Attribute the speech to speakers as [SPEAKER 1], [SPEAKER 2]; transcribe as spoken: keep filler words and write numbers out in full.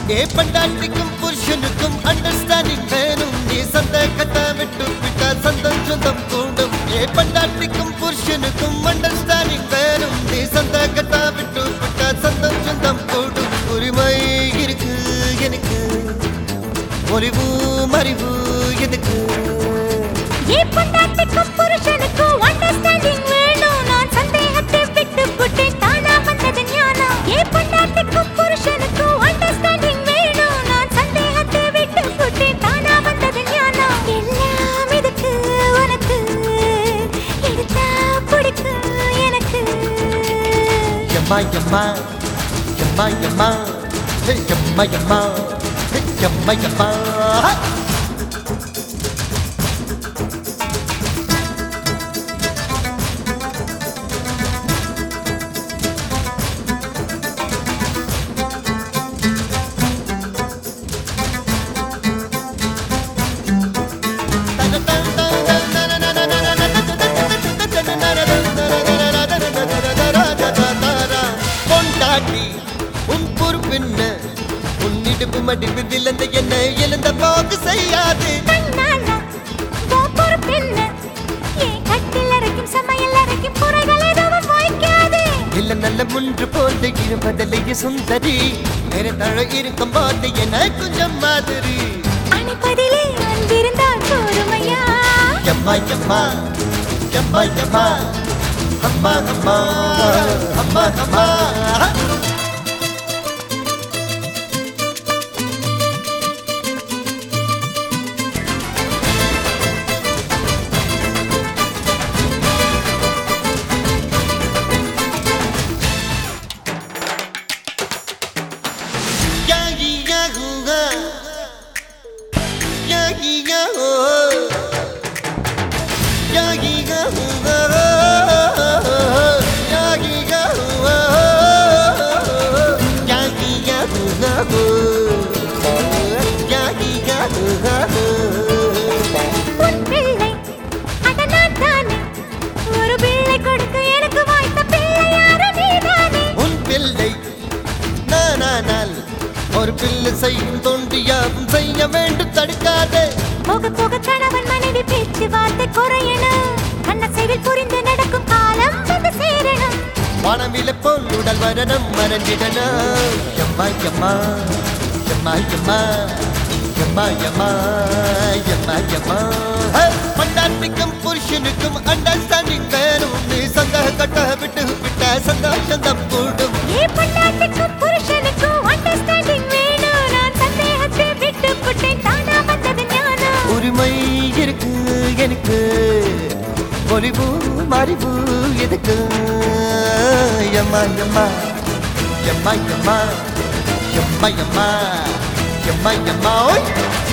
[SPEAKER 1] ஏ பண்டாட்டிக்கும் புருஷனுக்கும் understanding வேணும். நீ சந்த கட்ட விட்டு விட்டா சந்தம் சொந்தம் கூடும். ஏ பண்டாட்டிக்கும் புருஷனுக்கும் அண்டர்ஸ்டாண்டிங் வேணும். நீ சந்த கட்ட விட்டு விட்டா சந்தம் சொந்தம் கூடும். உரிமை இருக்கு எனக்கு, ஒளிவு மறிவு எதுக்கு?
[SPEAKER 2] ஏ பண்டாட்டிக்கும் புருஷனுக்கும் அண்டர்ஸ்டாண்டிங் வேணும். நான் சந்தேகத்தை விட்டு விட்டேன், தானா வந்தது ஞானம். ஏ பண்டாட்டிக்கும் புருஷனுக்கும் அண்டர்ஸ்டாண்டிங் வேணும். நான் சந்தேகத்தை விட்டு விட்டேன், தானா வந்தது ஞானம். எல்லாம் இதுக்கு உனக்கு எடுத்தா பிடிக்கும் எனக்கு.
[SPEAKER 1] எம்மா எம்மா எம்மா எம்மா ஹே எம்மா எம்மா ஹே எம்மா எம்மா. உன் பொறுப்பென்ன? உன்னிடுப்பு மடிப்பு விழுந்த என்ன எழுந்த போக்கு செய்யாது. இல்ல நல்ல முன்று போல இருப்பதிலேயே சுந்தரி. வேற தழ இருக்கும் போது என கொஞ்சம் மாதிரி
[SPEAKER 2] அனுப்பதிலே அன்பிருந்தால் போதுமையா.
[SPEAKER 1] எம்மா எம்மா எம்மா எம்மா அம்மா அம்மா அம்மா அம்மா. ஒரு பிள்ளை செய்யும் தோன்றியாவும் செய்ய வேண்டும், தடுக்காதே.
[SPEAKER 2] போக போக கணவன் மனைவி பேச்சு வார்த்தை குறையணும். கண்ணசைவில் புரிந்து நடக்கும் காலம் வந்து சேரணும்.
[SPEAKER 1] வானவில போல் உடல் வரணும் மறந்திடணும். எம்மா எம்மா எம்மா எம்மா எம்மா எம்மா எம்மா எம்மா. பண்டாட்டிக்கும் புருஷனுக்கும் அண்டர்ஸ்டாண்டிங் வேணும். நீ சந்த கட்ட விட்டு விட்ட சந்தோஷம் தம் கூடும்.
[SPEAKER 2] ஏ பண்டாட்டிக்கும் புருஷனுக்கும் அண்டர்ஸ்டாண்டிங் வேணும். நான் சந்தேகத்தை விட்டு விட்டேன், தானா வந்தது ஞானம்.
[SPEAKER 1] உரிமை இருக்கு எனக்கு, ஒளிவு மறிவு எதுக்கு? எம்மா எம்மா எம்மா எம்மா எம்மா எம்மா எம்மா எம்மா.